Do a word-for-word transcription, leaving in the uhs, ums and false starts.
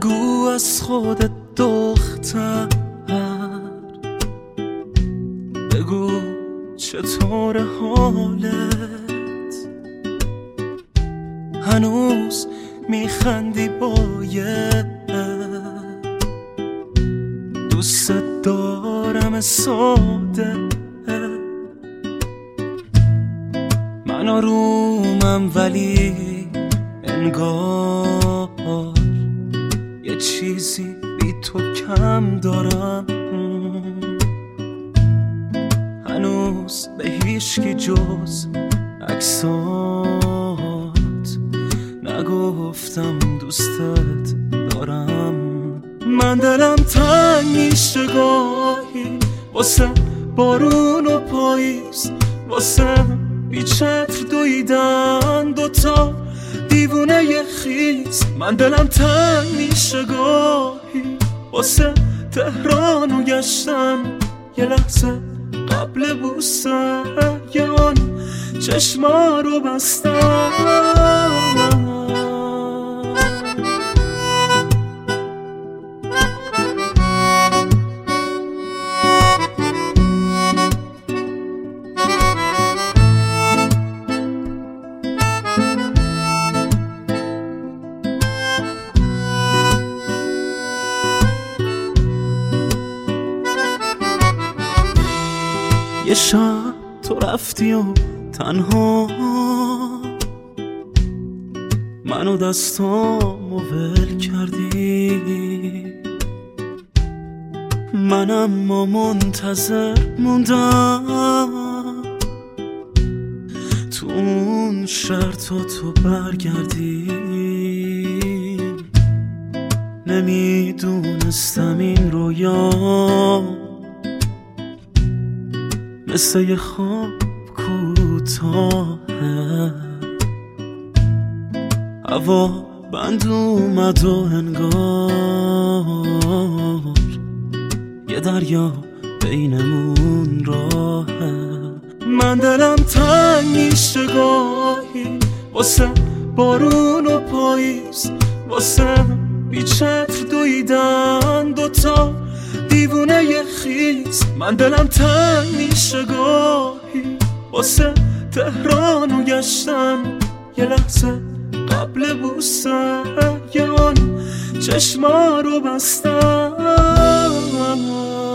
بگو از خودت دختر، بگو چطور حالت، هنوز میخندی باید دوست دارم ساده، من آرومم ولی انگار یه چیزی بی تو کم دارم، هنوز به هیچکی جز عکسات نگفتم دوستت دارم. من دلم تنگ میشه گاهی واسه بارون و پاییز، واسه بی چتر دویدن دوتا دیوونه ی خیز. من دلم تنگ میشه گاهی واسه تهران و گشتن، یه لحظه قبل بوسه یه آن چشما رو بستن. یه شب تو رفتی و تنها منو دستامو ول کردی، من اما منتظر موندم تو اون شهر تا تو برگردی. نمیدونستم این رویا مثل یه خواب کوتاهه، هوا بند اومد و انگار یه دریا بینمون راهه. من دلم تنگ میشه گاهی واسه بارون و پاییز، واسه بی چتر دویدن دوتا دیوونه ی خیز. من دلم تنگ میشه گاهی واسه تهران و گشتن، یه لحظه قبل بوسه یه آن چشما رو بستن.